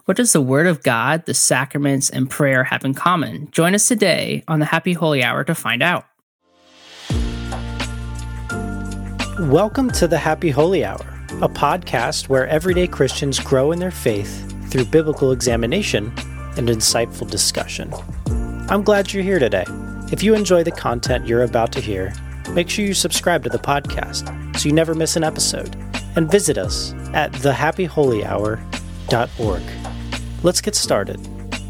What does the Word of God, the sacraments, and prayer have in common? Join us today on the Happy Holy Hour to find out. Welcome to the Happy Holy Hour, a podcast where everyday Christians grow in their faith through biblical examination and insightful discussion. I'm glad you're here today. If you enjoy the content you're about to hear, make sure you subscribe to the podcast so you never miss an episode, and visit us at thehappyholyhour.org. Let's get started.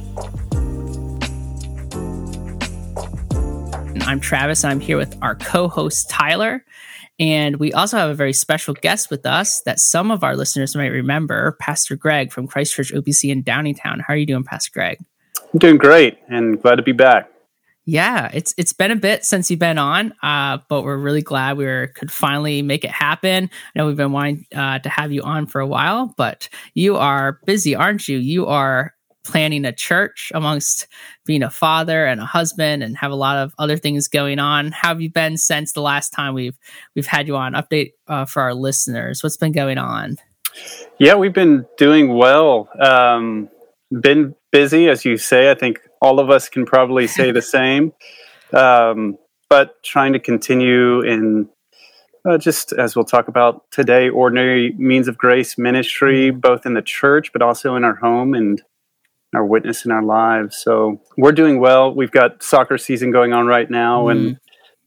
I'm Travis, and I'm here with our co-host Tyler, and we also have a very special guest with us that some of our listeners might remember, Pastor Greg from Christ Church OPC in Downingtown. How are you doing, Pastor Greg? I'm doing great, and glad to be back. Yeah, it's been a bit since you've been on, but we're really glad could finally make it happen. I know we've been wanting to have you on for a while, but you are busy, aren't you? You are planning a church amongst being a father and a husband, and have a lot of other things going on. How have you been since the last time we've had you on? Update for our listeners. What's been going on? Yeah, we've been doing well. Been busy, as you say. I think all of us can probably say the same. But trying to continue in just as we'll talk about today, ordinary means of grace ministry, both in the church, but also in our home and our witness in our lives. So we're doing well. We've got soccer season going on right now, and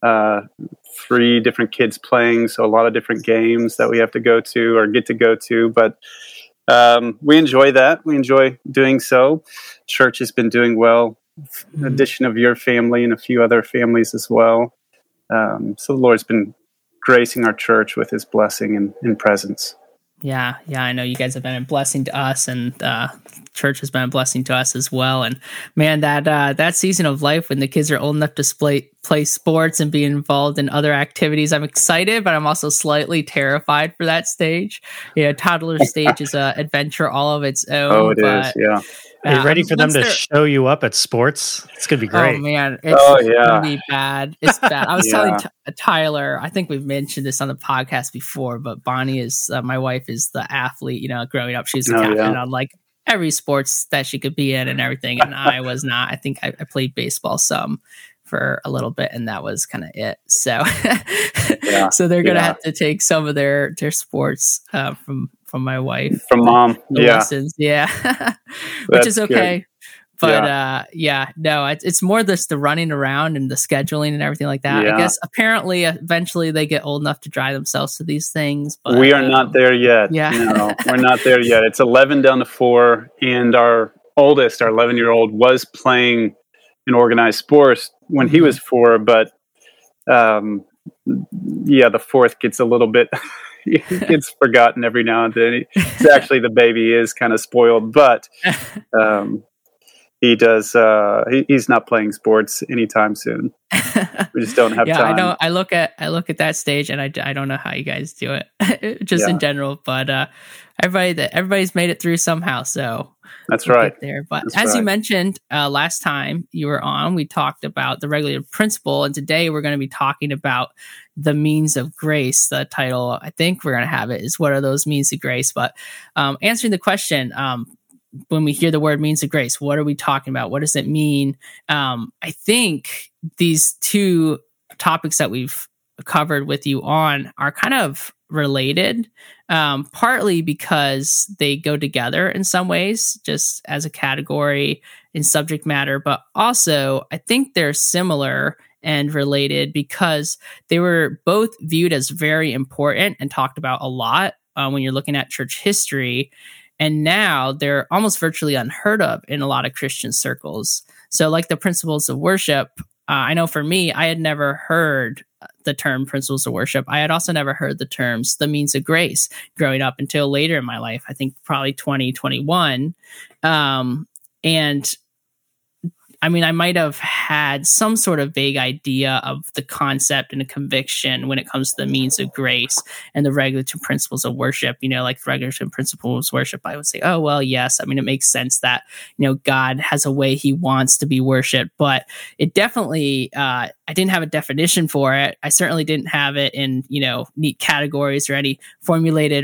3 different kids playing. So a lot of different games that we have to go to or get to go to. But we enjoy that. We enjoy doing so. Church has been doing well. Addition of your family and a few other families as well. So the Lord's been gracing our church with his blessing and presence. Yeah, I know you guys have been a blessing to us, and church has been a blessing to us as well. And man, that season of life when the kids are old enough to play sports and be involved in other activities, I'm excited, but I'm also slightly terrified for that stage. Yeah, toddler stage is an adventure all of its own. Oh, it is, yeah. Are you ready for them to show you up at sports? It's going to be great. Oh, man. It's going to be bad. It's bad. I was telling Tyler, I think we've mentioned this on the podcast before, but Bonnie is, my wife is the athlete, growing up. She was the captain on like every sports that she could be in and everything. And I was not. I think I played baseball some for a little bit, and that was kind of it. So, so they're going to have to take some of their sports from my wife, from mom, lessons, which is okay. Good. But it's more the running around and the scheduling and everything like that. I guess apparently eventually they get old enough to drive themselves to these things. But we are not there yet. No, we're not there yet. It's 11 down to 4, and our oldest, our 11-year-old, was playing in organized sports when he was 4, but the 4th gets a little bit. It gets forgotten every now and then. It's actually, the baby is kind of spoiled, but he does. He's not playing sports anytime soon. We just don't have time. I know. I look at that stage, and I don't know how you guys do it, just in general. But everybody's made it through somehow. So that's right. There, but as you mentioned last time you were on, we talked about the regulative principle, and today we're going to be talking about the means of grace. The title, I think we're going to have it, is "What are those means of grace?" But answering the question, when we hear the word means of grace, what are we talking about? What does it mean? I think these 2 topics that we've covered with you on are kind of related, partly because they go together in some ways, just as a category in subject matter, but also I think they're similar and related because they were both viewed as very important and talked about a lot when you're looking at church history. And now they're almost virtually unheard of in a lot of Christian circles. So like the principles of worship, I know for me, I had never heard the term principles of worship. I had also never heard the terms the means of grace growing up until later in my life, I think probably 2021. And I mean, I might have had some sort of vague idea of the concept and a conviction when it comes to the means of grace and the regulative principles of worship. Like regulative principles of worship, I would say, oh, well, yes. I mean, it makes sense that, God has a way he wants to be worshiped, but it definitely, I didn't have a definition for it. I certainly didn't have it in, neat categories or any formulated or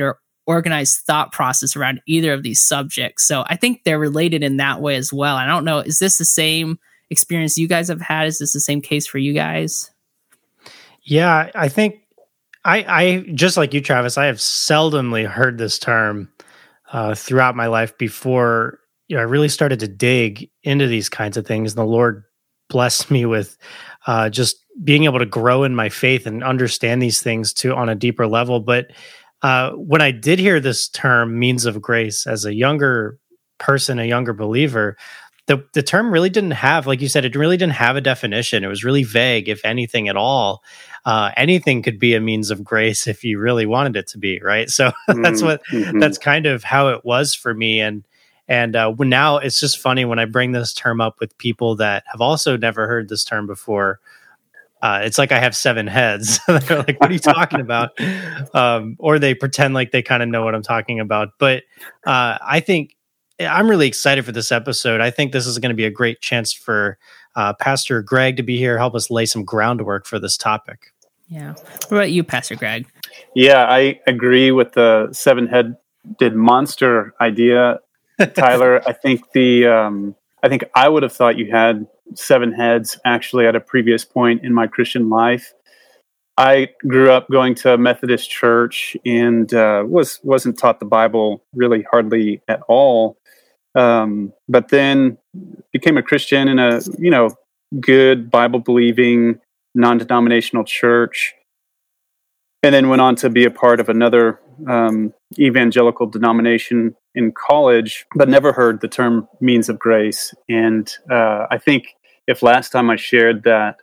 organized thought process around either of these subjects. So I think they're related in that way as well. I don't know, is this the same experience you guys have had? Is this the same case for you guys? Yeah, I think I just like you, Travis, I have seldomly heard this term throughout my life before I really started to dig into these kinds of things. And the Lord blessed me with just being able to grow in my faith and understand these things on a deeper level. But when I did hear this term, means of grace, as a younger person, a younger believer, the term really didn't have, like you said, it really didn't have a definition. It was really vague, if anything at all. Anything could be a means of grace if you really wanted it to be, right? So that's kind of how it was for me. And now it's just funny when I bring this term up with people that have also never heard this term before. It's like I have 7 heads. They're like, what are you talking about? Or they pretend like they kind of know what I'm talking about. But I think I'm really excited for this episode. I think this is going to be a great chance for Pastor Greg to be here, help us lay some groundwork for this topic. Yeah. What about you, Pastor Greg? Yeah, I agree with the 7-headed monster idea, Tyler. I think I would have thought you had 7 heads actually at a previous point in my Christian life. I grew up going to a Methodist church and wasn't taught the Bible really hardly at all. But then became a Christian in a good Bible believing non-denominational church, and then went on to be a part of another evangelical denomination in college, but never heard the term means of grace. And I think if last time I shared that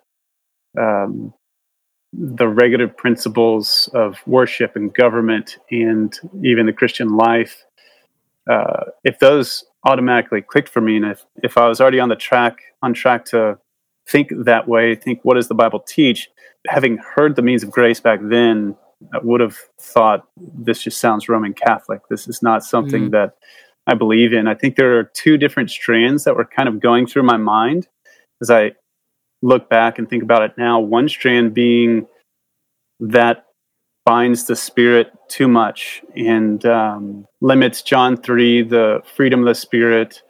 the regulative principles of worship and government and even the Christian life, if those automatically clicked for me, and if I was already on track to think that way, think what does the Bible teach, having heard the means of grace back then, I would have thought this just sounds Roman Catholic. This is not something that I believe in. I think there are 2 different strands that were kind of going through my mind as I look back and think about it now. One strand being that binds the Spirit too much and limits John 3, the freedom of the Spirit,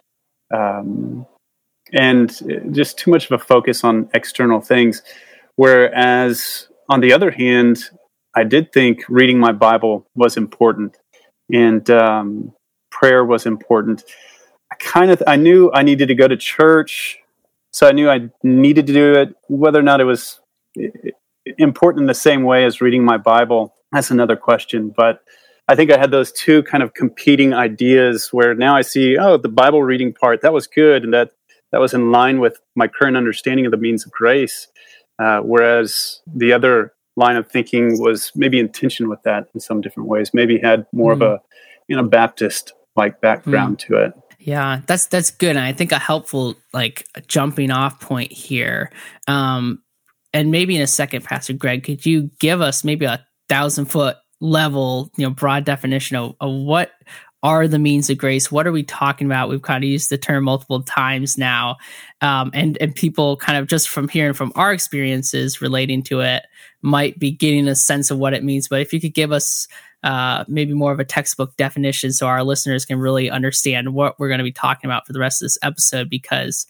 and just too much of a focus on external things. Whereas, on the other hand, I did think reading my Bible was important and prayer was important. I knew I needed to go to church, so I knew I needed to do it. Whether or not it was important in the same way as reading my Bible, that's another question. But I think I had those 2 kind of competing ideas where now I see, the Bible reading part, that was good, and that was in line with my current understanding of the means of grace. Whereas the other line of thinking was maybe in tension with that in some different ways, maybe had more of a Baptist-like background to it. Yeah, that's good. And I think a helpful jumping off point here, and maybe in a second, Pastor Greg, could you give us maybe 1,000-foot level, broad definition of what are the means of grace? What are we talking about? We've kind of used the term multiple times now, and people kind of just from hearing from our experiences relating to it might be getting a sense of what it means. But if you could give us maybe more of a textbook definition so our listeners can really understand what we're going to be talking about for the rest of this episode, because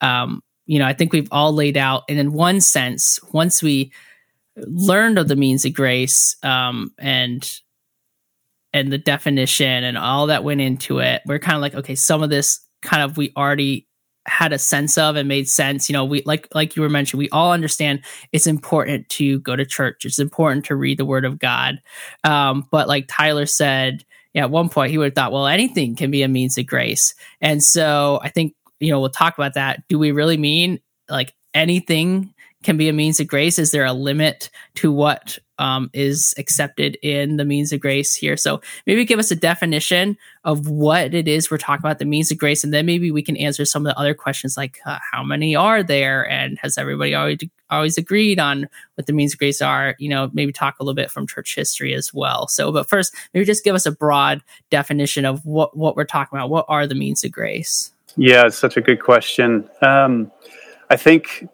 I think we've all laid out, and in one sense, once we learned of the means of grace and the definition and all that went into it, we're kind of like, okay, some of this kind of we already had a sense of and made sense. We like you were mentioning, we all understand it's important to go to church. It's important to read the Word of God. But like Tyler said, at one point he would have thought, well, anything can be a means of grace. And so I think, we'll talk about that. Do we really mean like anything can be a means of grace? Is there a limit to what is accepted in the means of grace here? So maybe give us a definition of what it is we're talking about, the means of grace, and then maybe we can answer some of the other questions like how many are there, and has everybody always agreed on what the means of grace are? Maybe talk a little bit from church history as well. So, but first, maybe just give us a broad definition of what we're talking about. What are the means of grace? Yeah, it's such a good question. I think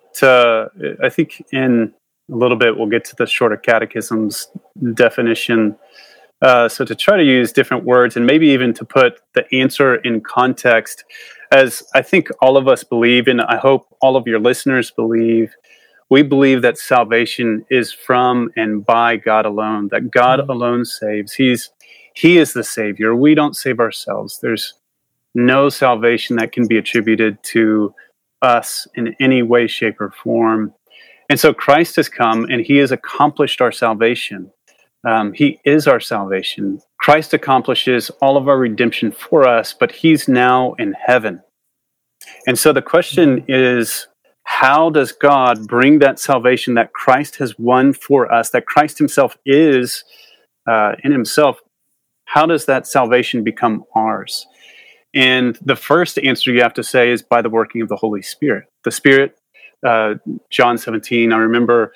in a little bit we'll get to the Shorter Catechism's definition, So to try to use different words and maybe even to put the answer in context, as I think all of us believe, and I hope all of your listeners believe, we believe that salvation is from and by God alone, that God alone saves. He is the Savior. We don't save ourselves. There's no salvation that can be attributed to us in any way, shape, or form. And so Christ has come and he has accomplished our salvation. He is our salvation. Christ accomplishes all of our redemption for us, but he's now in heaven. And so the question is, how does God bring that salvation that Christ has won for us, that Christ himself is in himself? How does that salvation become ours? And the first answer you have to say is by the working of the Holy Spirit. The Spirit, John 17, I remember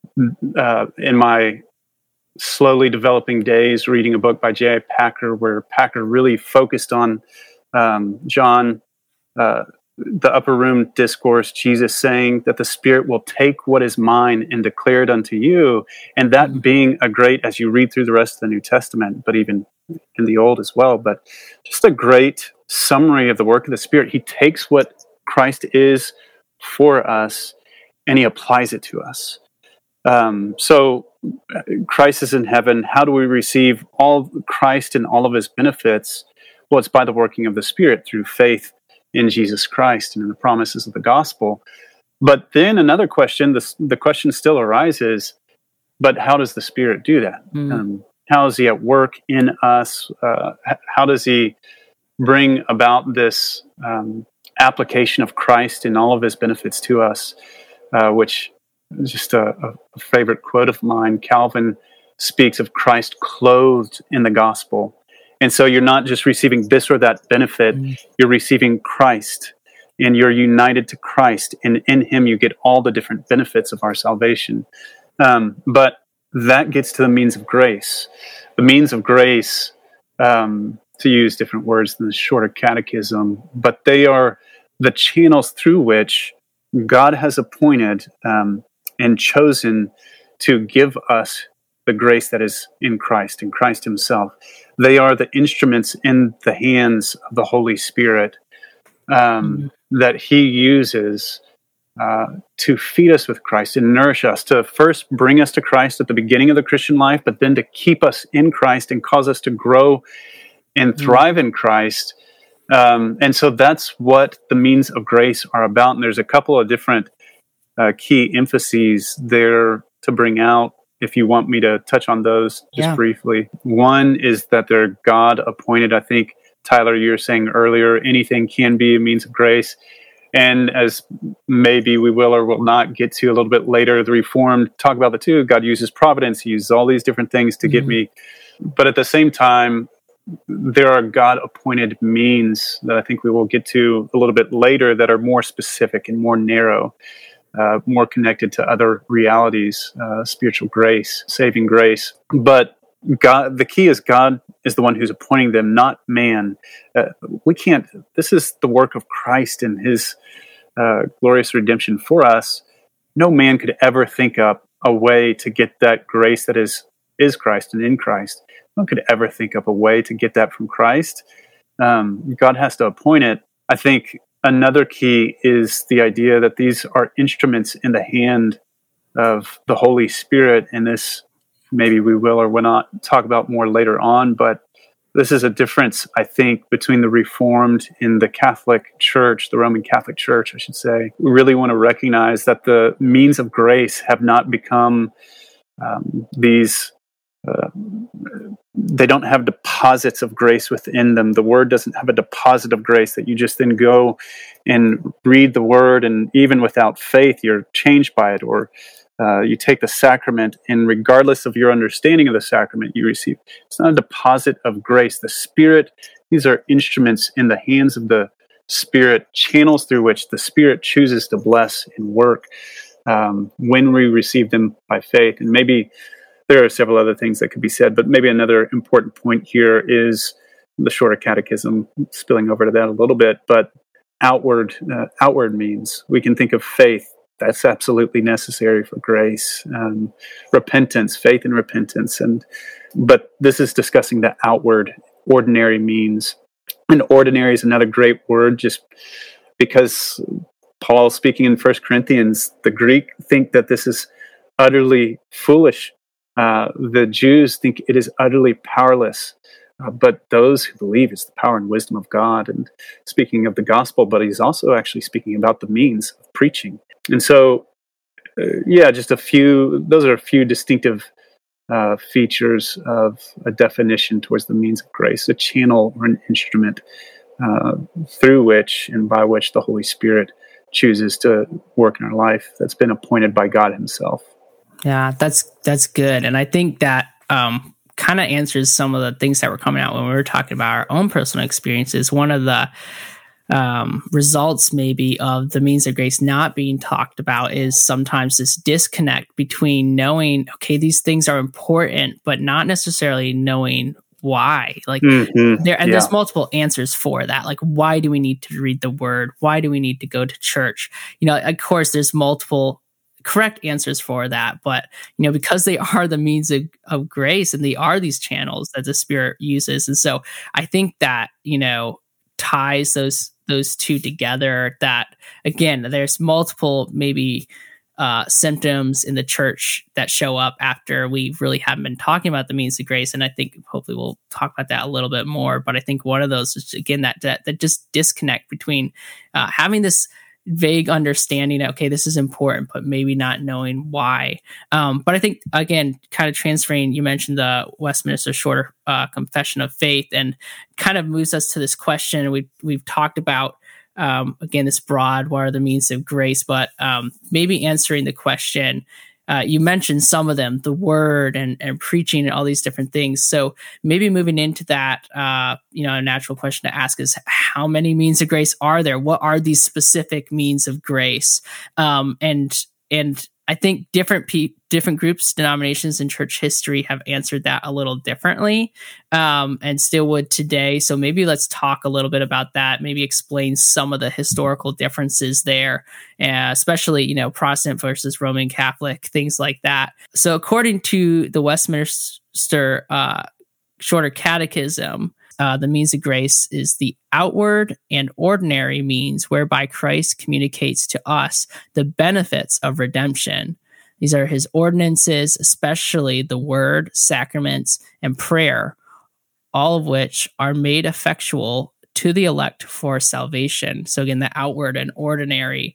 in my slowly developing days reading a book by J.I. Packer, where Packer really focused on John, the upper room discourse, Jesus saying that the Spirit will take what is mine and declare it unto you. And that being a great, as you read through the rest of the New Testament, but even in the Old as well, but just a great summary of the work of the Spirit. He takes what Christ is for us and he applies it to us. So Christ is in heaven. How do we receive all Christ and all of his benefits? Well, it's by the working of the Spirit through faith in Jesus Christ and in the promises of the gospel. But then another question, the question still arises, but how does the Spirit do that? How is he at work in us? How does he bring about this application of Christ and all of his benefits to us, which is just a favorite quote of mine. Calvin speaks of Christ clothed in the gospel. And so you're not just receiving this or that benefit, you're receiving Christ and you're united to Christ. And in him, you get all the different benefits of our salvation. But that gets to the means of grace. The means of grace, to use different words than the Shorter Catechism, but they are the channels through which God has appointed and chosen to give us the grace that is in Christ himself. They are the instruments in the hands of the Holy Spirit that he uses to feed us with Christ and nourish us, to first bring us to Christ at the beginning of the Christian life, but then to keep us in Christ and cause us to grow and thrive in Christ. And so that's what the means of grace are about. And there's a couple of different key emphases there to bring out, if you want me to touch on those just briefly. One is that they're God appointed. I think, Tyler, you were saying earlier, anything can be a means of grace. And as maybe we will or will not get to a little bit later, the Reformed talk about the two. God uses providence. He uses all these different things to get me. But at the same time, there are God-appointed means that I think we will get to a little bit later that are more specific and more narrow, more connected to other realities, spiritual grace, saving grace. But God, the key is God is the one who's appointing them, not man. We can't. This is the work of Christ and his glorious redemption for us. No man could ever think up a way to get that grace that is Christ and in Christ. No one could ever think up a way to get that from Christ. God has to appoint it. I think another key is the idea that these are instruments in the hand of the Holy Spirit, and this maybe we will or will not talk about more later on, but this is a difference, I think, between the Reformed and the Catholic Church, the Roman Catholic Church, I should say. We really want to recognize that the means of grace have not become they don't have deposits of grace within them. The Word doesn't have a deposit of grace that you just then go and read the Word, and even without faith, you're changed by it, or you take the sacrament, and regardless of your understanding of the sacrament you receive, it's not a deposit of grace. The Spirit, these are instruments in the hands of the Spirit, channels through which the Spirit chooses to bless and work when we receive them by faith. And maybe there are several other things that could be said, but maybe another important point here is the Shorter Catechism, spilling over to that a little bit, but outward means. We can think of faith that's absolutely necessary for grace. Repentance, faith and repentance. But this is discussing the outward ordinary means. And ordinary is another great word, just because Paul, speaking in 1 Corinthians, the Greek think that this is utterly foolish. The Jews think it is utterly powerless. But those who believe it's the power and wisdom of God. And speaking of the gospel, but he's also actually speaking about the means of preaching. And so, those are a few distinctive features of a definition towards the means of grace, a channel or an instrument through which and by which the Holy Spirit chooses to work in our life that's been appointed by God himself. Yeah, that's good. And I think that kind of answers some of the things that were coming out when we were talking about our own personal experiences. One of the results maybe of the means of grace not being talked about is sometimes this disconnect between knowing, okay, these things are important, but not necessarily knowing why. Like there's multiple answers for that. Like, why do we need to read the word? Why do we need to go to church? Of course, there's multiple correct answers for that, but because they are the means of grace and they are these channels that the Spirit uses. And so I think that ties those two together, that again, there's multiple maybe symptoms in the church that show up after we really haven't been talking about the means of grace. And I think hopefully we'll talk about that a little bit more, but I think one of those is, again, that just disconnect between having this vague understanding, okay, this is important, but maybe not knowing why. But I think, again, kind of transferring, you mentioned the Westminster Shorter Confession of Faith, and kind of moves us to this question. We've talked about, again, this broad, what are the means of grace, but maybe answering the question, you mentioned some of them, the word and preaching and all these different things. So maybe moving into that, a natural question to ask is, how many means of grace are there? What are these specific means of grace? And I think different groups, denominations in church history have answered that a little differently, and still would today. So maybe let's talk a little bit about that. Maybe explain some of the historical differences there, especially Protestant versus Roman Catholic, things like that. So according to the Westminster Shorter Catechism, the means of grace is the outward and ordinary means whereby Christ communicates to us the benefits of redemption. These are his ordinances, especially the word, sacraments, and prayer, all of which are made effectual to the elect for salvation. So again, the outward and ordinary.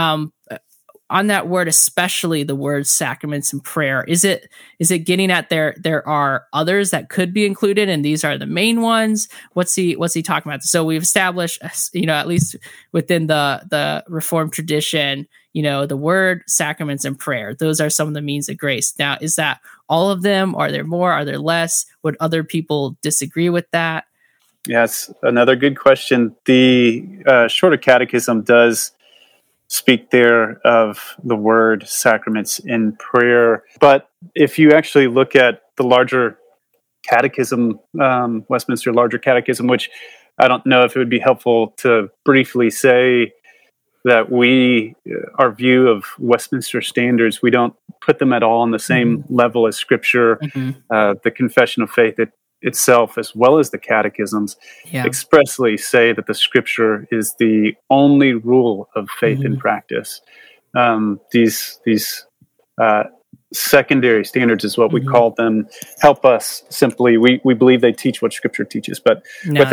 On that word, especially the word sacraments and prayer, is it getting at there are others that could be included and these are the main ones? What's he talking about? So we've established, at least within the Reformed tradition, the word, sacraments, and prayer, those are some of the means of grace. Now, is that all of them? Are there more? Are there less? Would other people disagree with that? Yes, another good question. The Shorter Catechism does speak there of the word, sacraments, and prayer. But if you actually look at the larger catechism, Westminster Larger Catechism, which I don't know if it would be helpful to briefly say that our view of Westminster standards, we don't put them at all on the same level as Scripture. The Confession of Faith itself, as well as the catechisms, expressly say that the Scripture is the only rule of faith and practice. These secondary standards is what we call them, help us simply. We believe they teach what Scripture teaches. But with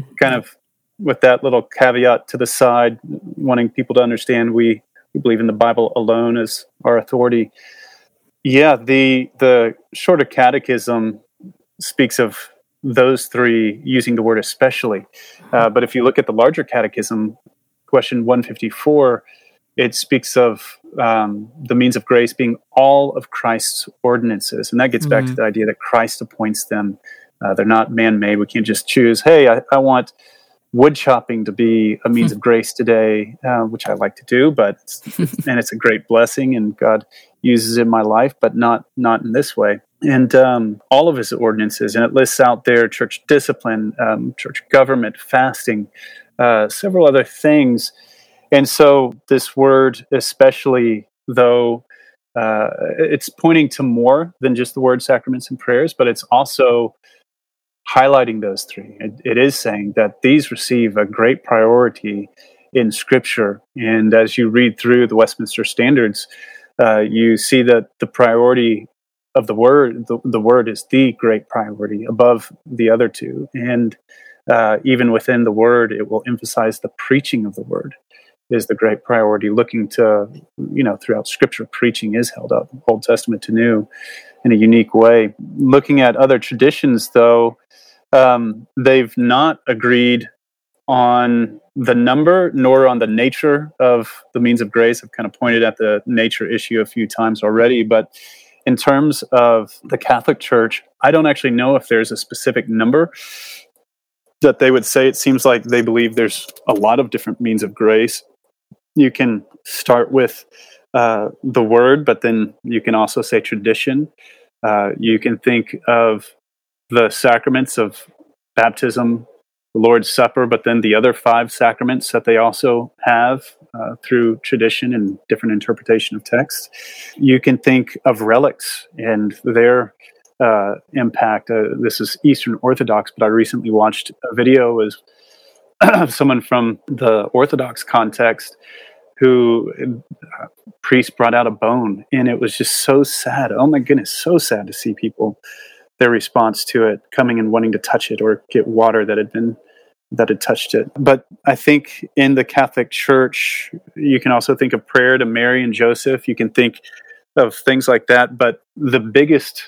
that little caveat to the side, wanting people to understand we believe in the Bible alone as our authority. Yeah, the Shorter Catechism speaks of those three using the word especially. But if you look at the Larger Catechism, question 154, it speaks of the means of grace being all of Christ's ordinances. And that gets back to the idea that Christ appoints them. They're not man-made. We can't just choose, hey, I want wood chopping to be a means of grace today, which I like to do, and it's a great blessing, and God uses it in my life, but not in this way. And all of his ordinances, and it lists out there church discipline, church government, fasting, several other things. And so this word, especially though it's pointing to more than just the word sacraments and prayers, but it's also highlighting those three. It is saying that these receive a great priority in Scripture. And as you read through the Westminster Standards, you see that the priority of the word, the word is the great priority above the other two. And even within the word, it will emphasize the preaching of the word is the great priority. Looking to, throughout Scripture, preaching is held up, Old Testament to New, in a unique way. Looking at other traditions, though, they've not agreed on the number nor on the nature of the means of grace. I've kind of pointed at the nature issue a few times already, but in terms of the Catholic Church, I don't actually know if there's a specific number that they would say. It seems like they believe there's a lot of different means of grace. You can start with the word, but then you can also say tradition. You can think of the sacraments of baptism, the Lord's Supper, but then the other 5 sacraments that they also have through tradition and different interpretation of text. You can think of relics and their impact. This is Eastern Orthodox, but I recently watched a video of someone from the Orthodox context who priest brought out a bone, and it was just so sad. Oh my goodness, so sad to see people, their response to it, coming and wanting to touch it or get water that had touched it. But I think in the Catholic Church, you can also think of prayer to Mary and Joseph. You can think of things like that. But the biggest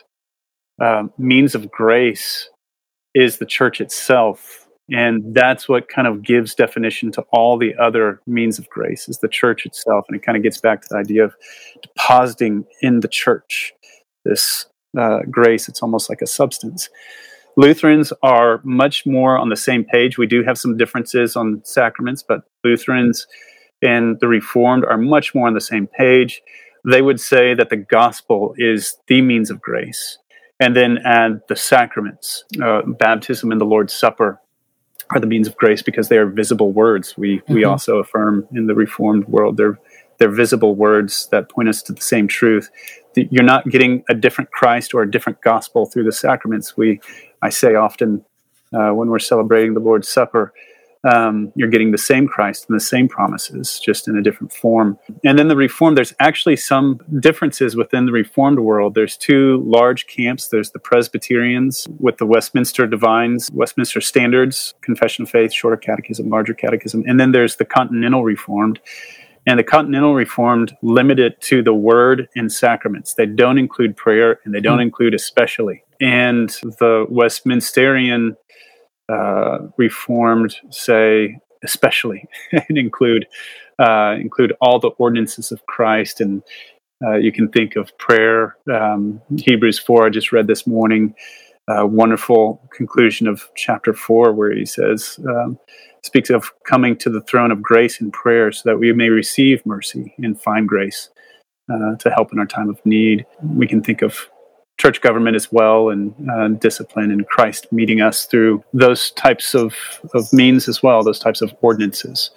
means of grace is the church itself. And that's what kind of gives definition to all the other means of grace, is the church itself. And it kind of gets back to the idea of depositing in the church this grace. It's almost like a substance. Lutherans are much more on the same page. We do have some differences on sacraments, but Lutherans and the Reformed are much more on the same page. They would say that the gospel is the means of grace, and then add the sacraments, baptism and the Lord's Supper are the means of grace because they are visible words. We also affirm in the Reformed world they're visible words that point us to the same truth. You're not getting a different Christ or a different gospel through the sacraments. I say often when we're celebrating the Lord's Supper, you're getting the same Christ and the same promises, just in a different form. And then the Reformed, there's actually some differences within the Reformed world. There's 2 large camps. There's the Presbyterians with the Westminster Divines, Westminster Standards, Confession of Faith, Shorter Catechism, Larger Catechism. And then there's the Continental Reformed. And the Continental Reformed limit it to the word and sacraments. They don't include prayer, and they don't include especially. And the Westminsterian Reformed say especially, and include all the ordinances of Christ. And you can think of prayer. Hebrews 4, I just read this morning, wonderful conclusion of chapter 4, where he says, speaks of coming to the throne of grace in prayer so that we may receive mercy and find grace to help in our time of need. We can think of church government as well, and discipline, and Christ meeting us through those types of means as well, those types of ordinances.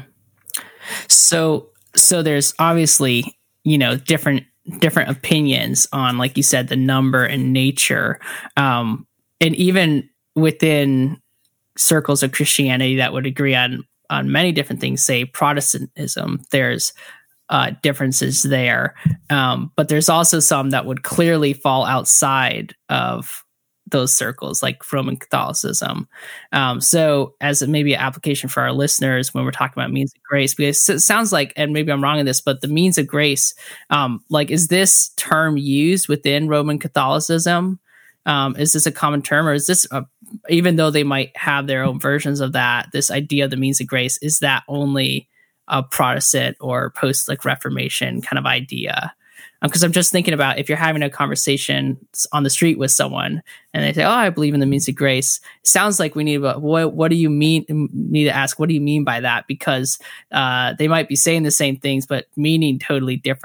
So there's obviously, different opinions on, like you said, the number and nature. And even within circles of Christianity that would agree on many different things, say Protestantism, there's differences there. But there's also some that would clearly fall outside of those circles, like Roman Catholicism. So as maybe an application for our listeners when we're talking about means of grace, because it sounds like, and maybe I'm wrong in this, but the means of grace, is this term used within Roman Catholicism? Is this a common term, or is this, even though they might have their own versions of that, this idea of the means of grace, is that only a Protestant or post Reformation kind of idea? Because I'm just thinking about, if you're having a conversation on the street with someone and they say, "Oh, I believe in the means of grace," it sounds like we need to, what do you mean? Need to ask, what do you mean by that? Because they might be saying the same things, but meaning totally different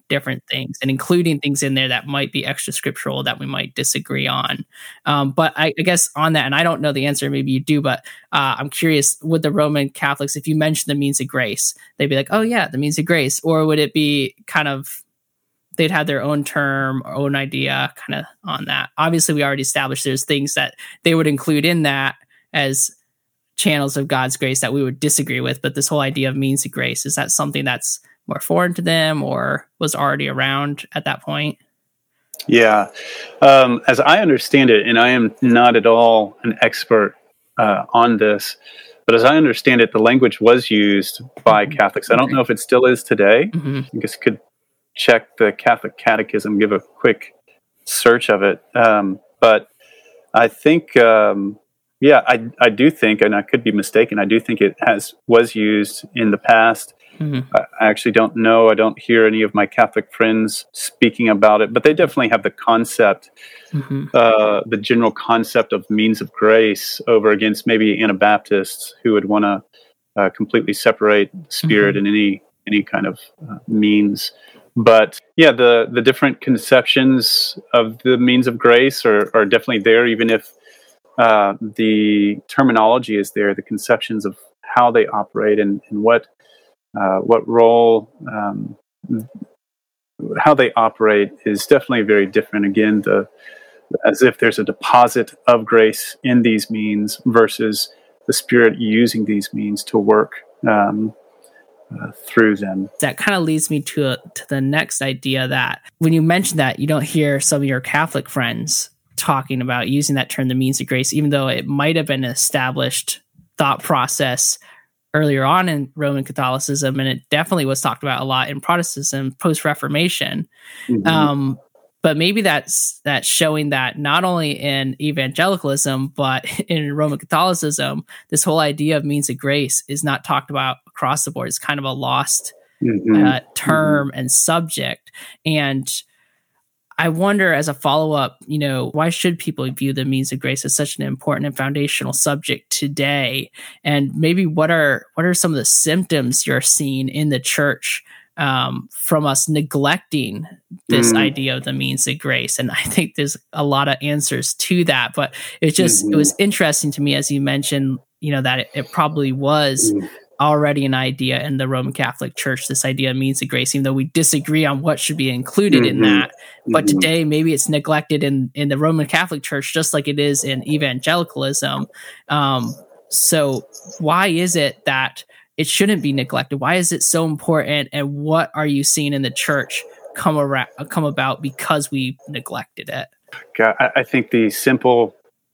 different things and including things in there that might be extra scriptural that we might disagree on. But I guess on that, and I don't know the answer, maybe you do, but I'm curious, with the Roman Catholics, if you mention the means of grace, they'd be like, oh yeah, the means of grace. Or would it be kind of, they'd have their own term or own idea kind of on that? Obviously, we already established there's things that they would include in that as channels of God's grace that we would disagree with, but this whole idea of means of grace, is that something that's more foreign to them or was already around at that point? Yeah. As I understand it, and I am not at all an expert on this, but as I understand it, the language was used by Catholics. I don't know if it still is today. I guess could check the Catholic Catechism, give a quick search of it. But I think, I do think, and I could be mistaken, I do think it was used in the past. I actually don't know. I don't hear any of my Catholic friends speaking about it, but they definitely have the concept, the general concept of means of grace over against maybe Anabaptists who would want to completely separate the Spirit in any kind of means. But yeah, the different conceptions of the means of grace are definitely there, even if the terminology is there, the conceptions of how they operate and what role, how they operate is definitely very different. Again, as if there's a deposit of grace in these means versus the Spirit using these means to work through them. That kind of leads me to the next idea, that when you mention that, you don't hear some of your Catholic friends talking about using that term, the means of grace, even though it might have been an established thought process earlier on in Roman Catholicism, and it definitely was talked about a lot in Protestantism post-Reformation. But maybe that's showing that not only in evangelicalism, but in Roman Catholicism, this whole idea of means of grace is not talked about across the board. It's kind of a lost term and subject. And I wonder, as a follow-up, why should people view the means of grace as such an important and foundational subject today? And maybe what are some of the symptoms you're seeing in the church from us neglecting this idea of the means of grace? And I think there's a lot of answers to that, but it was interesting to me, as you mentioned, that it probably was already an idea in the Roman Catholic Church, this idea of means of grace, even though we disagree on what should be included in that. But today, maybe it's neglected in the Roman Catholic Church, just like it is in evangelicalism. So why is it that it shouldn't be neglected? Why is it so important? And what are you seeing in the church come about because we neglected it? God, I think the simple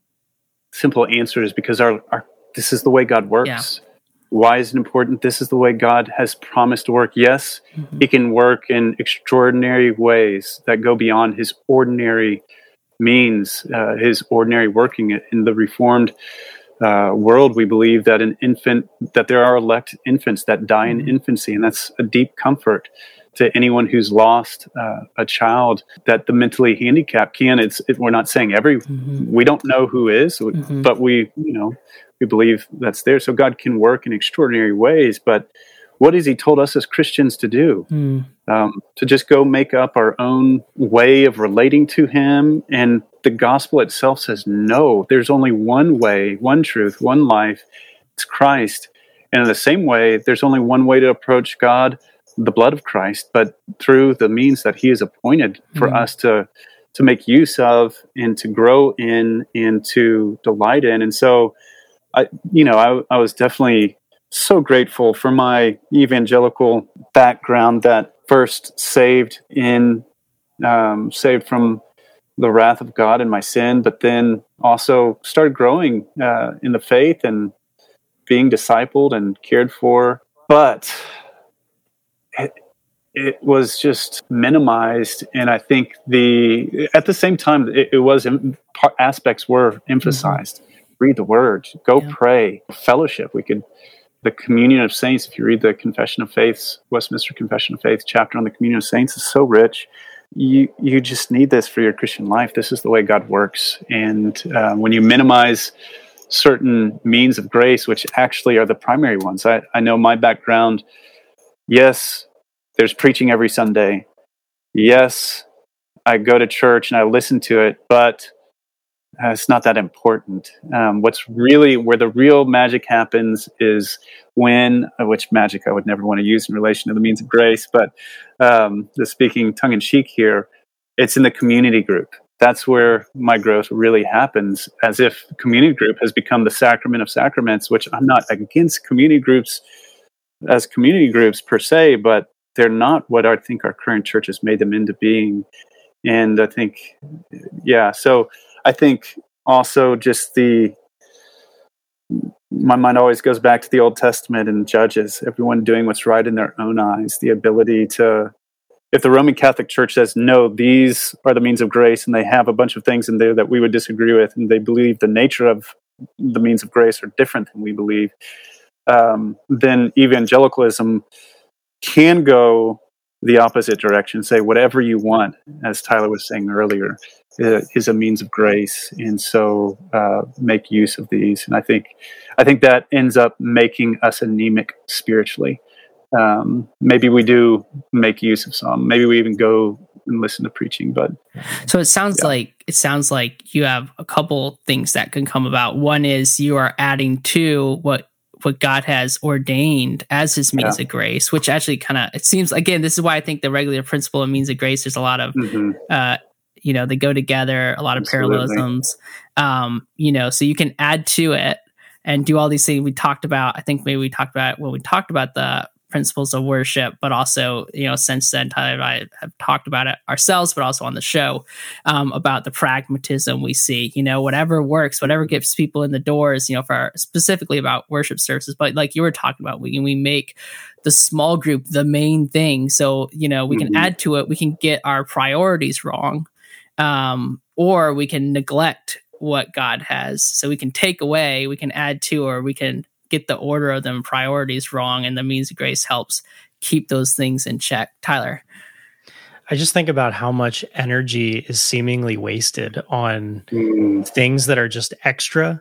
answer is because our this is the way God works. Yeah. Why is it important? This is the way God has promised to work. Yes, He can work in extraordinary ways that go beyond His ordinary means, His ordinary working. In the Reformed world, we believe that there are elect infants that die in infancy, and that's a deep comfort to anyone who's lost a child. That the mentally handicapped can. We're not saying we don't know who is, but we believe that's there. So God can work in extraordinary ways, but what has He told us as Christians to do? To just go make up our own way of relating to Him? And the gospel itself says, no, there's only one way, one truth, one life. It's Christ. And in the same way, there's only one way to approach God, the blood of Christ, but through the means that He has appointed for us to make use of and to grow in and to delight in. And so I was definitely so grateful for my evangelical background that first saved from the wrath of God and my sin, but then also started growing in the faith and being discipled and cared for. But it was just minimized, and I think at the same time aspects were emphasized. Read the Word, go pray, fellowship. The Communion of Saints, if you read the Confession of Faith, Westminster Confession of Faith chapter on the Communion of Saints, is so rich. You just need this for your Christian life. This is the way God works. And when you minimize certain means of grace, which actually are the primary ones, I know my background, yes, there's preaching every Sunday, yes, I go to church and I listen to it, but it's not that important. What's really where the real magic happens is when, which magic I would never want to use in relation to the means of grace, but just speaking tongue in cheek here, it's in the community group. That's where my growth really happens, as if community group has become the sacrament of sacraments, which I'm not against community groups as community groups per se, but they're not what I think our current church has made them into being. And I think, so I think also just my mind always goes back to the Old Testament and Judges, everyone doing what's right in their own eyes, the ability to, if the Roman Catholic Church says, no, these are the means of grace, and they have a bunch of things in there that we would disagree with, and they believe the nature of the means of grace are different than we believe, then evangelicalism can go the opposite direction, say whatever you want, as Tyler was saying earlier, is a means of grace, and so make use of these. And I think that ends up making us anemic spiritually. Maybe we do make use of some. Maybe we even go and listen to preaching. But so it sounds like you have a couple things that can come about. One is you are adding to what God has ordained as his means of grace, which actually it seems, again, this is why I think the regular principle and means of grace, there's a lot of, they go together, a lot of parallelisms, so you can add to it and do all these things we talked about. I think maybe we talked about when we talked about the principles of worship, but also, since then, Tyler and I have talked about it ourselves, but also on the show, about the pragmatism we see, whatever works, whatever gets people in the doors, specifically about worship services. But like you were talking about, we make the small group the main thing. So, we can add to it, we can get our priorities wrong, or we can neglect what God has. So we can take away, we can add to, or we can get the order of them priorities wrong, and the means of grace helps keep those things in check. Tyler? I just think about how much energy is seemingly wasted on things that are just extra.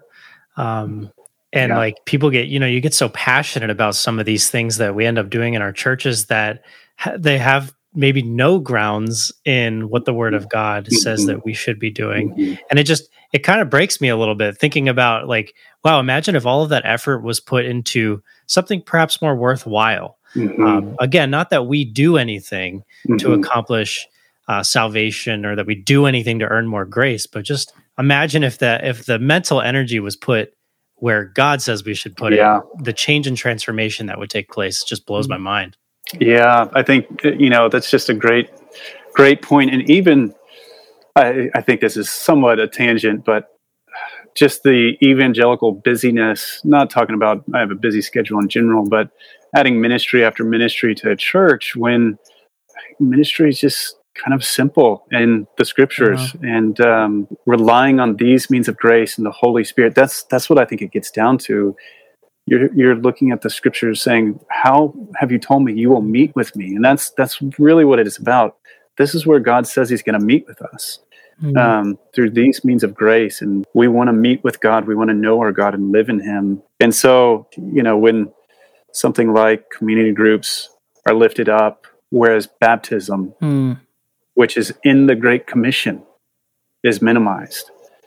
Like people get, you get so passionate about some of these things that we end up doing in our churches that they have maybe no grounds in what the Word of God says that we should be doing. And it kind of breaks me a little bit thinking about like, wow, imagine if all of that effort was put into something perhaps more worthwhile. Again, not that we do anything to accomplish salvation or that we do anything to earn more grace, but just imagine if the mental energy was put where God says we should put it, the change and transformation that would take place just blows my mind. Yeah, I think, that's just a great point. And even, I think this is somewhat a tangent, but just the evangelical busyness, not talking about I have a busy schedule in general, but adding ministry after ministry to a church when ministry is just kind of simple in the scriptures, and relying on these means of grace and the Holy Spirit. That's what I think it gets down to. You're looking at the scriptures saying, how have you told me you will meet with me? And that's really what it is about. This is where God says he's going to meet with us through these means of grace. And we want to meet with God. We want to know our God and live in him. And so, when something like community groups are lifted up, whereas baptism, which is in the Great Commission, is minimized,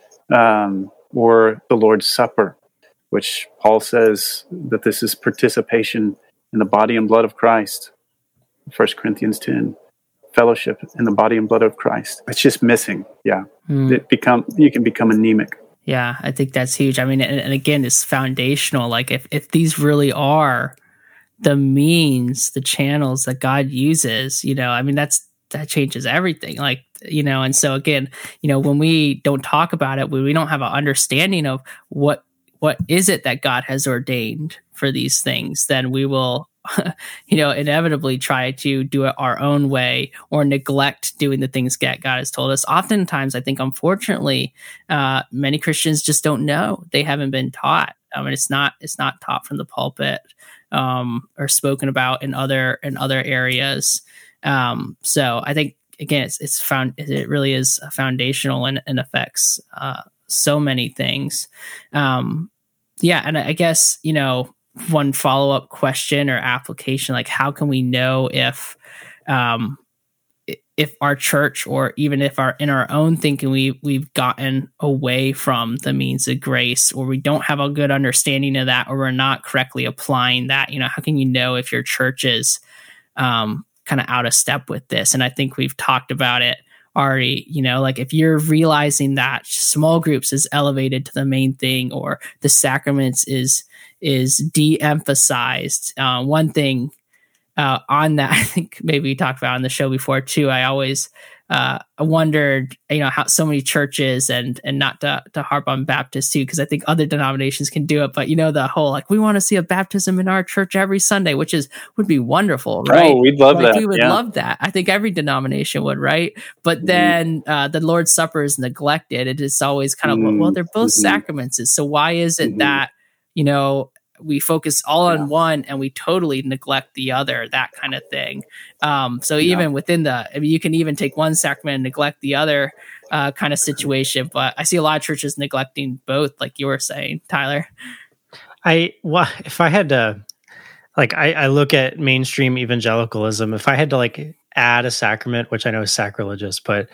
or the Lord's Supper, which Paul says that this is participation in the body and blood of Christ, 1 Corinthians 10, fellowship in the body and blood of Christ. It's just missing. Yeah. You can become anemic. Yeah, I think that's huge. I mean, and again, it's foundational. Like if these really are the means, the channels that God uses, that changes everything. Like, and so again, when we don't talk about it, we don't have an understanding of what is it that God has ordained for these things, then we will, inevitably try to do it our own way or neglect doing the things that God has told us. Oftentimes, I think, unfortunately, many Christians just don't know. They haven't been taught. It's not taught from the pulpit or spoken about in other areas. So I think, again, it really is foundational and affects so many things. And I guess, one follow-up question or application, like how can we know if if our church, or even if in our own thinking, we've gotten away from the means of grace, or we don't have a good understanding of that, or we're not correctly applying that. How can you know if your church is kind of out of step with this? And I think we've talked about it already. Like if you're realizing that small groups is elevated to the main thing, or the sacraments is de-emphasized. One thing on that, I think maybe we talked about on the show before too. I always wondered, how so many churches, and not to harp on Baptists too, because I think other denominations can do it, but the whole like, we want to see a baptism in our church every Sunday, which would be wonderful, right? Oh, we'd love that. We would love that. I think every denomination would, right? But then the Lord's Supper is neglected. It is always kind of, well, they're both sacraments. So why is it that we focus all on one and we totally neglect the other, that kind of thing? So even within you can even take one sacrament and neglect the other kind of situation. But I see a lot of churches neglecting both, like you were saying, Tyler. If I had to, I look at mainstream evangelicalism, if I had to add a sacrament, which I know is sacrilegious, but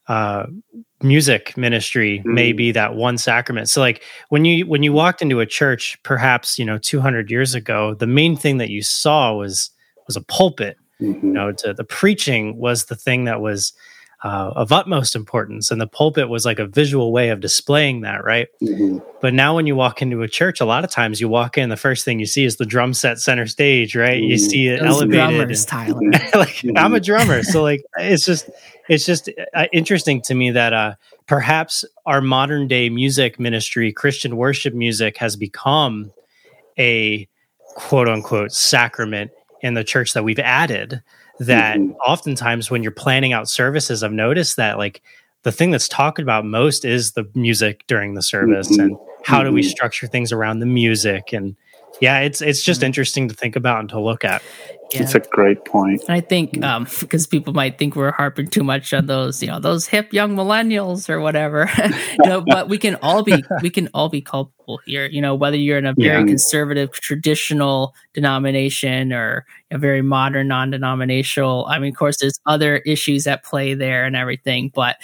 music ministry may be that one sacrament. So when you walked into a church, perhaps 200 years ago, the main thing that you saw was a pulpit. The preaching was the thing that was of utmost importance, and the pulpit was like a visual way of displaying that, right? But now when you walk into a church, a lot of times you walk in, the first thing you see is the drum set center stage, right? You see it elevated. Drummers, Tyler. I'm a drummer, so it's just interesting to me that perhaps our modern day music ministry, Christian worship music, has become a quote unquote sacrament in the church that we've added. That oftentimes when you're planning out services, I've noticed that the thing that's talked about most is the music during the service, and how do we structure things around the music. And it's just interesting to think about and to look at. It's a great point. And I think because people might think we're harping too much on those, those hip young millennials or whatever, but we can all be culpable here. Whether you're in a very conservative, traditional denomination or a very modern, non-denominational. I mean, of course, there's other issues at play there and everything, but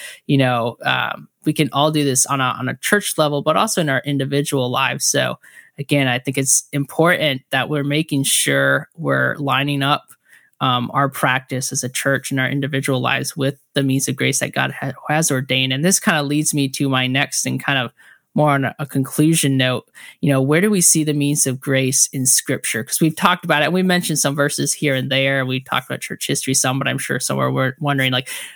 we can all do this on a church level, but also in our individual lives. So again, I think it's important that we're making sure we're lining up our practice as a church and our individual lives with the means of grace that God has ordained. And this kind of leads me to my next and kind of more on a conclusion note. Where do we see the means of grace in Scripture? Because we've talked about it, and we mentioned some verses here and there. We talked about church history some, but I'm sure somewhere we're wondering,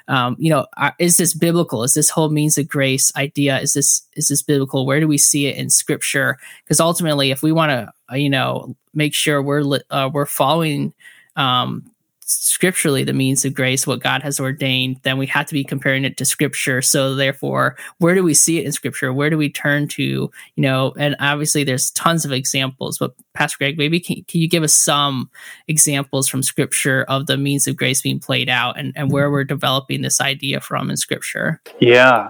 is this biblical? Is this whole means of grace idea, is this biblical? Where do we see it in Scripture? Because ultimately, if we want to, make sure we're following scripturally the means of grace, what God has ordained, then we have to be comparing it to Scripture. So therefore, where do we see it in Scripture? Where do we turn to? And obviously there's tons of examples, but Pastor Greg, maybe can you give us some examples from Scripture of the means of grace being played out, and where we're developing this idea from in Scripture? Yeah.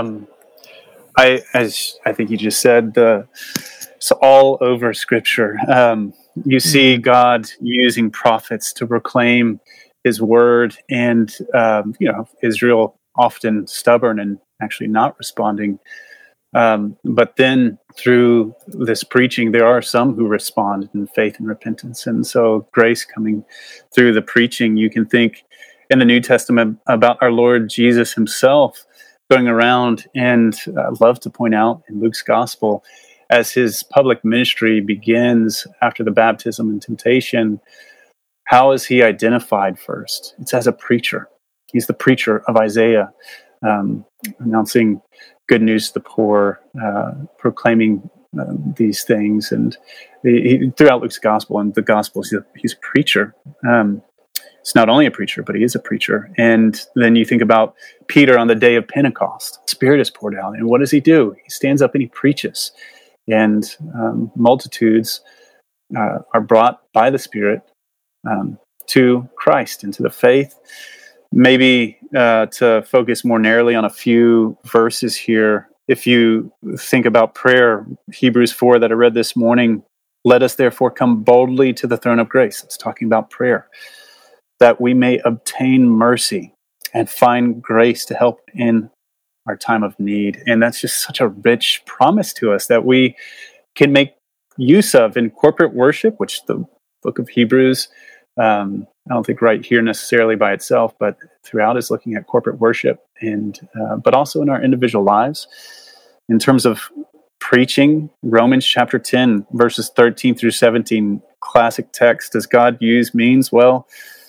As I think you just said, it's all over Scripture. You see God using prophets to proclaim His word, and Israel often stubborn and actually not responding. But then through this preaching, there are some who respond in faith and repentance, and so grace coming through the preaching. You can think in the New Testament about our Lord Jesus Himself going around, and I love to point out in Luke's Gospel, as his public ministry begins after the baptism and temptation, how is he identified first? It's as a preacher. He's the preacher of Isaiah, announcing good news to the poor, proclaiming these things. And throughout Luke's Gospel and the Gospels, he's a preacher. He's not only a preacher, but he is a preacher. And then you think about Peter on the day of Pentecost. The Spirit is poured out. And what does he do? He stands up and he preaches. And multitudes are brought by the Spirit to Christ and to the faith. Maybe to focus more narrowly on a few verses here, if you think about prayer, Hebrews 4 that I read this morning, let us therefore come boldly to the throne of grace. It's talking about prayer, that we may obtain mercy and find grace to help in our time of need. And that's just such a rich promise to us that we can make use of in corporate worship, which the book of Hebrews, I don't think right here necessarily by itself, but throughout is looking at corporate worship, and but also in our individual lives. In terms of preaching, Romans chapter 10, verses 13 through 17, classic text. Does God use means? Well,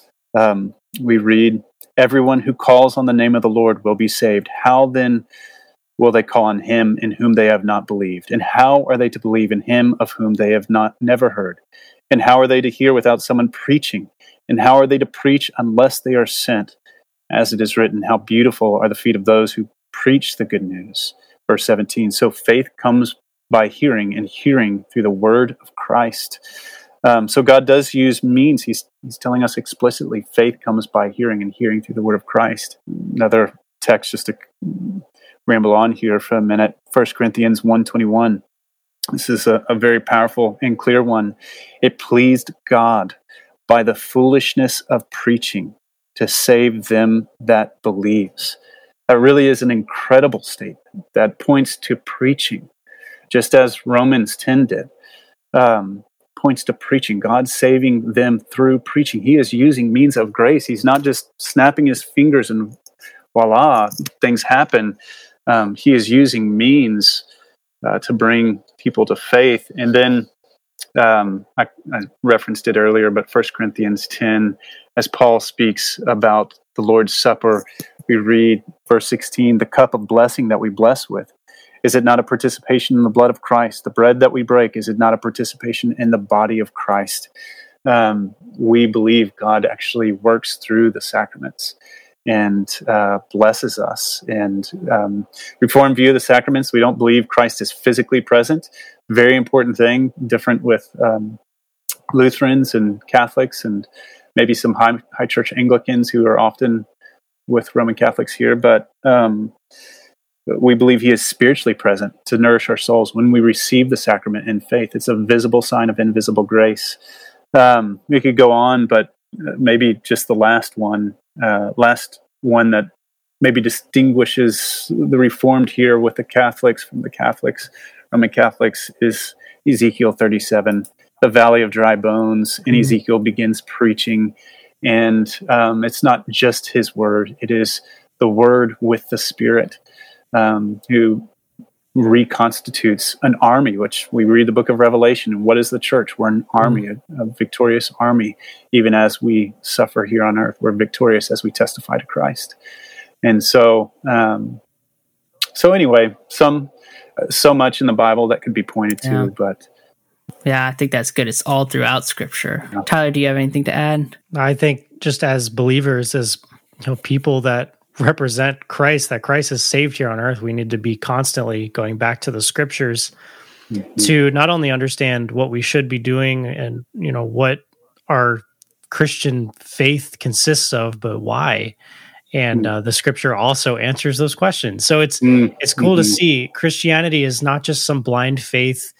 we read, everyone who calls on the name of the Lord will be saved. How then will they call on him in whom they have not believed? And how are they to believe in him of whom they have never heard? And how are they to hear without someone preaching? And how are they to preach unless they are sent? As it is written, how beautiful are the feet of those who preach the good news. Verse 17, so faith comes by hearing, and hearing through the word of Christ. So God does use means. He's telling us explicitly, faith comes by hearing, and hearing through the word of Christ. Another text, just to ramble on here for a minute, 1 Corinthians 1:21. This is a very powerful and clear one. It pleased God by the foolishness of preaching to save them that believes. That really is an incredible statement that points to preaching, just as Romans 10 did. Points to preaching, God saving them through preaching. He is using means of grace. He's not just snapping his fingers and voila, things happen. He is using means to bring people to faith. And then I referenced it earlier, but 1 Corinthians 10, as Paul speaks about the Lord's Supper, we read verse 16, the cup of blessing that we bless with, is it not a participation in the blood of Christ? The bread that we break, is it not a participation in the body of Christ? We believe God actually works through the sacraments and blesses us. And Reformed view of the sacraments, we don't believe Christ is physically present. Very important thing, different with Lutherans and Catholics and maybe some high church Anglicans who are often with Roman Catholics here, but we believe he is spiritually present to nourish our souls when we receive the sacrament in faith. It's a visible sign of invisible grace. We could go on, but maybe just the last one that maybe distinguishes the Reformed here with the Catholics from the Catholics, Roman Catholics, is Ezekiel 37, the valley of dry bones. And Ezekiel begins preaching, and it's not just his word, it is the word with the Spirit, who reconstitutes an army, which we read the book of Revelation. And what is the church? We're an army, a victorious army. Even as we suffer here on earth, we're victorious as we testify to Christ. And so anyway, so much in the Bible that could be pointed to, but yeah, I think that's good. It's all throughout Scripture. Yeah. Tyler, do you have anything to add? I think just as believers, as people that represent Christ, that Christ has saved here on earth, we need to be constantly going back to the Scriptures to not only understand what we should be doing and what our Christian faith consists of, but why. And the Scripture also answers those questions. So it's cool to see Christianity is not just some blind faith,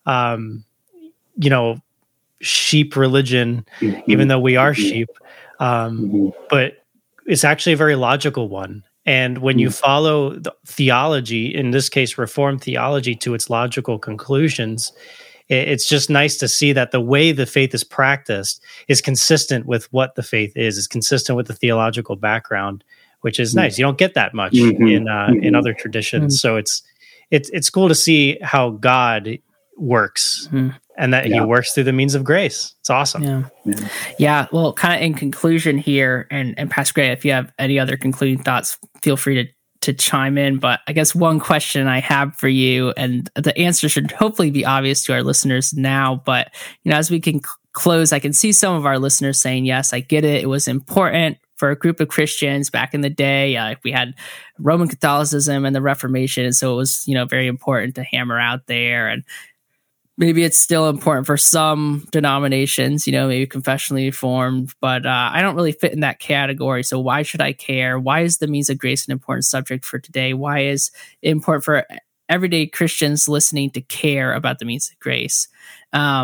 sheep religion, even though we are sheep, but it's actually a very logical one. And when you follow the theology, in this case, Reformed theology, to its logical conclusions, it's just nice to see that the way the faith is practiced is consistent with what the faith is consistent with the theological background, which is nice. You don't get that much in other traditions. So it's cool to see how God works and that he works through the means of grace. It's awesome. Yeah. Well, kind of in conclusion here, and Pastor Gray, if you have any other concluding thoughts, feel free to chime in. But I guess one question I have for you, and the answer should hopefully be obvious to our listeners now, but as we can close, I can see some of our listeners saying, yes, I get it. It was important for a group of Christians back in the day. We had Roman Catholicism and the Reformation, so it was very important to hammer out there. And maybe it's still important for some denominations, maybe confessionally reformed, but I don't really fit in that category. So why should I care? Why is the means of grace an important subject for today? Why is it important for everyday Christians listening to care about the means of grace?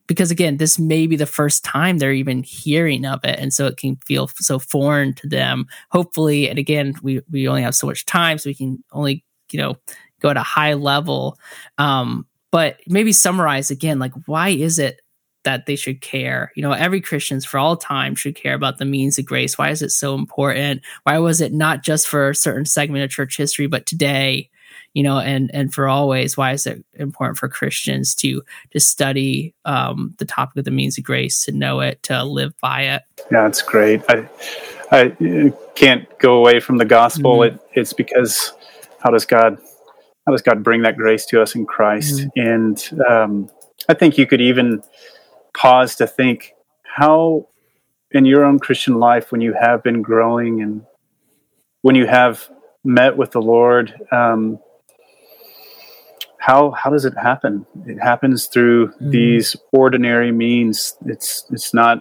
because again, this may be the first time they're even hearing of it. And so it can feel so foreign to them. Hopefully, and again, we only have so much time, so we can only, go at a high level. But maybe summarize again, like, why is it that they should care? Every Christians for all time should care about the means of grace. Why is it so important? Why was it not just for a certain segment of church history, but today, and for always? Why is it important for Christians to study the topic of the means of grace, to know it, to live by it? Yeah, it's great. I can't go away from the gospel. It's because how does God bring that grace to us in Christ? And I think you could even pause to think how in your own Christian life, when you have been growing and when you have met with the Lord, how does it happen? It happens through these ordinary means. It's not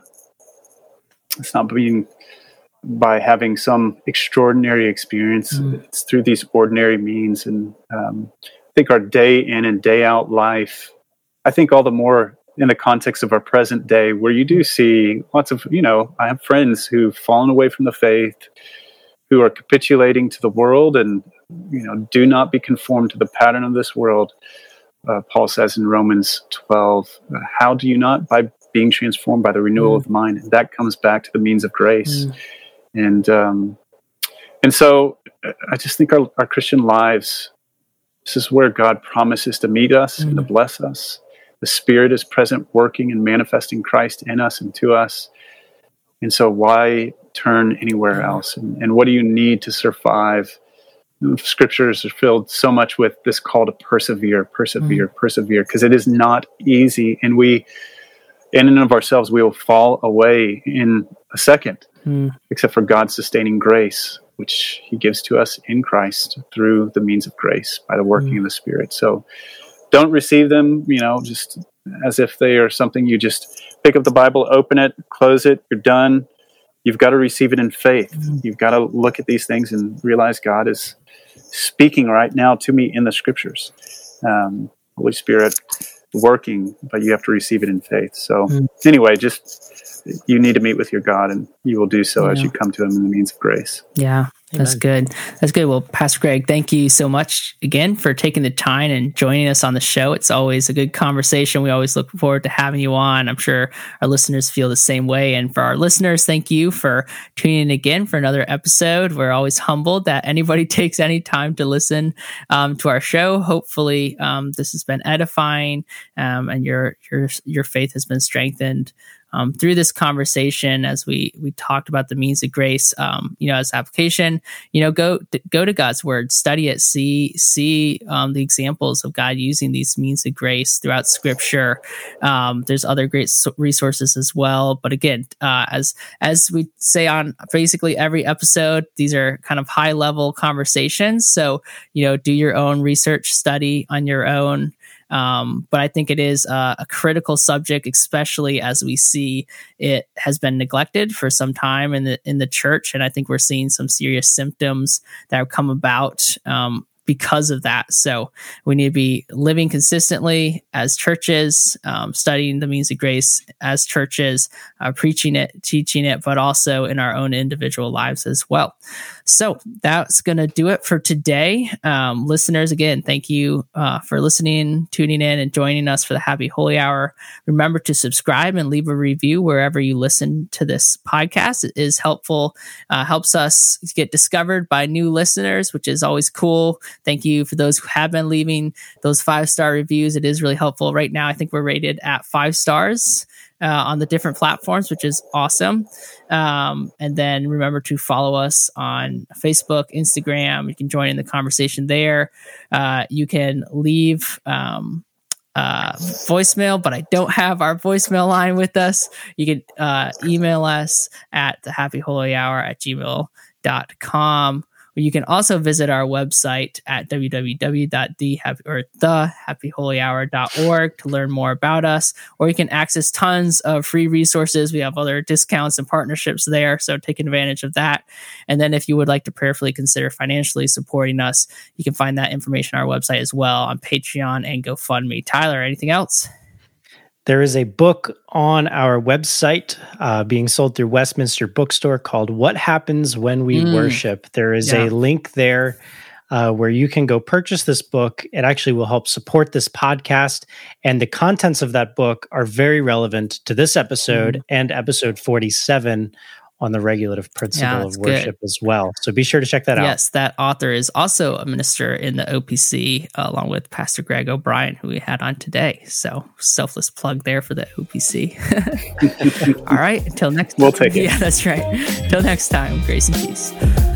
being by having some extraordinary experience. It's through these ordinary means. And I think our day in and day out life, I think all the more in the context of our present day, where you do see lots of, I have friends who've fallen away from the faith, who are capitulating to the world and, do not be conformed to the pattern of this world. Paul says in Romans 12, how do you not? By being transformed by the renewal of the mind. And that comes back to the means of grace. And so I just think our Christian lives, this is where God promises to meet us and to bless us. The Spirit is present, working and manifesting Christ in us and to us. And so why turn anywhere else? And what do you need to survive? Scriptures are filled so much with this call to persevere, because it is not easy. And we, in and of ourselves, we will fall away in a second, except for God's sustaining grace, which he gives to us in Christ through the means of grace by the working of the Spirit. So don't receive them, just as if they are something you just pick up the Bible, open it, close it, you're done. You've got to receive it in faith. You've got to look at these things and realize God is speaking right now to me in the Scriptures. Holy Spirit working, but you have to receive it in faith. So anyway, just you need to meet with your God, and you will do so as you come to him in the means of grace. Yeah, that's good. That's good. Well, Pastor Greg, thank you so much again for taking the time and joining us on the show. It's always a good conversation. We always look forward to having you on. I'm sure our listeners feel the same way. And for our listeners, thank you for tuning in again for another episode. We're always humbled that anybody takes any time to listen to our show. Hopefully, this has been edifying, and your faith has been strengthened through this conversation as we talked about the means of grace. As application, go to God's word, study it, see the examples of God using these means of grace throughout Scripture. There's other great resources as well. But again, as we say on basically every episode, these are kind of high level conversations. So do your own research, study on your own. But I think it is a critical subject, especially as we see it has been neglected for some time in the church. And I think we're seeing some serious symptoms that have come about because of that. So we need to be living consistently as churches, studying the means of grace as churches, preaching it, teaching it, but also in our own individual lives as well. So that's going to do it for today. Listeners, again, thank you for listening, tuning in, and joining us for the Happy Holy Hour. Remember to subscribe and leave a review wherever you listen to this podcast. It is helpful, helps us get discovered by new listeners, which is always cool. Thank you for those who have been leaving those 5-star reviews. It is really helpful. Right now, I think we're rated at 5 stars on the different platforms, which is awesome. And then remember to follow us on Facebook, Instagram. You can join in the conversation there. You can leave voicemail, but I don't have our voicemail line with us. You can email us at thehappyholyhour@gmail.com. You can also visit our website at www.thehappyholyhour.org to learn more about us, or you can access tons of free resources. We have other discounts and partnerships there, so take advantage of that. And then if you would like to prayerfully consider financially supporting us, you can find that information on our website as well, on Patreon and GoFundMe. Tyler, anything else? There is a book on our website being sold through Westminster Bookstore called What Happens When We Worship. There is a link there where you can go purchase this book. It actually will help support this podcast. And the contents of that book are very relevant to this episode and episode 47 on the regulative principle of worship as well. So be sure to check that out. Yes, that author is also a minister in the OPC, along with Pastor Greg O'Brien, who we had on today. So selfless plug there for the OPC. All right, until next time. We'll take it. Yeah, that's right. Until next time, grace and peace.